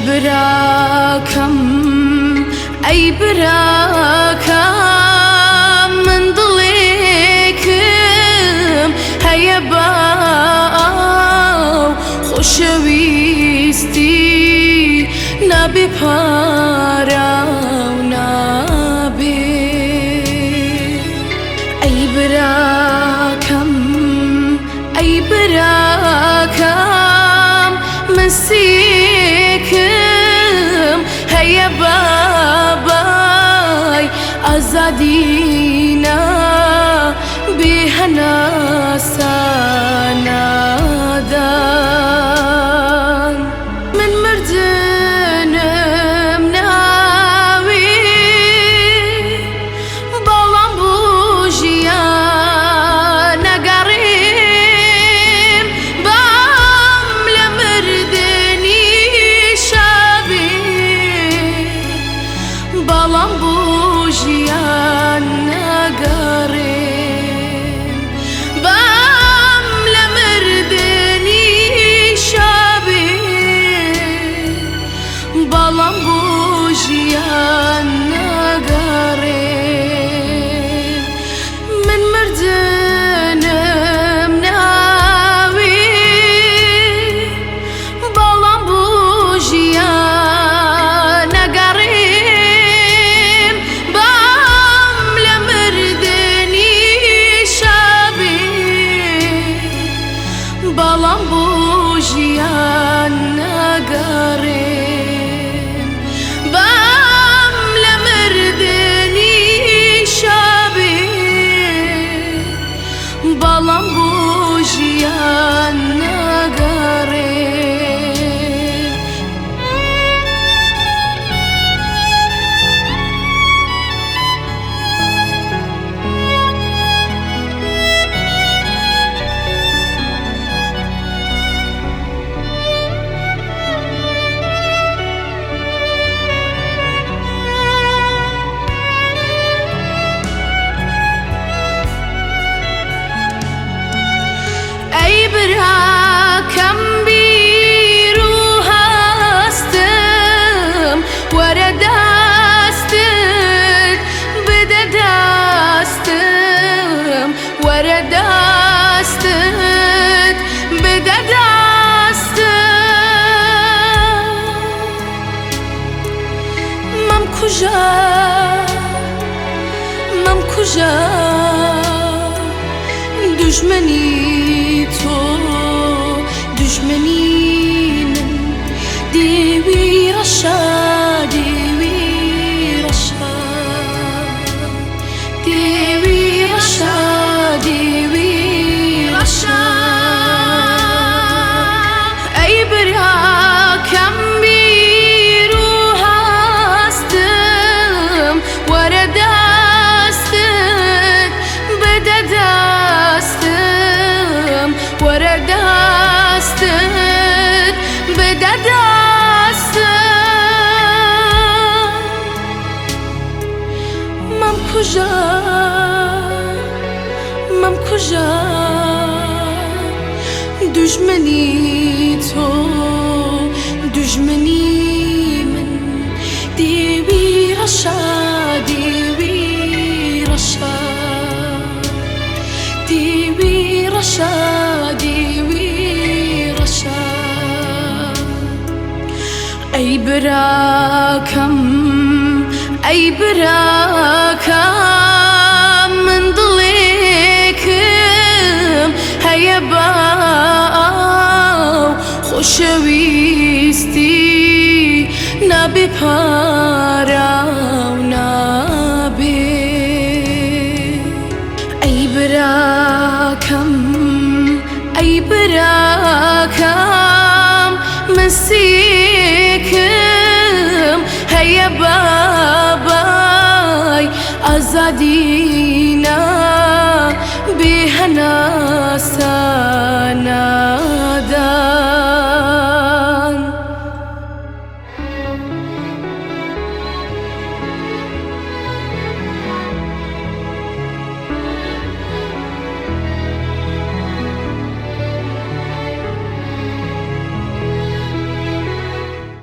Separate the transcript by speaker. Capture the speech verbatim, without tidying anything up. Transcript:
Speaker 1: براکەم ئەی براکەم من دڵێکم هەیە باو خۆشەویستی نابێ پارە و نابێ ئەی براکەم ئەی براکەم من سێکم هەیە بابای ئازادینە بێ هەناسە نادان من مردنم ناوێ بەڵام بۆ ژیان نەگەڕێم بام لە مردنی شابێ بەڵام بۆ ژیان نەگەڕێم بام لە مردنی شابێ بەڵام بۆ ژیان نەگەڕێم من مردنم ناوێ بەڵام بۆ ژیان نەگەڕێم بام لە مردنی شابێ بەڵام بۆ ژیان نەگەڕێم بام لە مردنی شابێ بەڵام بۆ ژیان نەگەڕێم ئەی براکەم بیر و هەستم وەرە دەستت بدە دەستم وەرە دەستت بدە دەستم مەم کوژە مەم کوژە دژمنی تۆ دژمنی من دێوی ڕەشە دێوی ڕەشە دێوی ڕەشە دێوی ڕەشە ئەی براکەم بیر و هەستم وەرە دەستت بدە دەستم وەرە دەستت بدە دەستم مەم کوژە مەم کوژە دژمنی تۆ دژمنی من دێوی ڕەشە دێوی ڕەشە دێوی ڕەشە دێوی ڕەشە ئەی براکەم ئەی براکەم من دڵێکم هەیە باو خۆشەویستی نابێ پارە و نابێ ئەی براکەم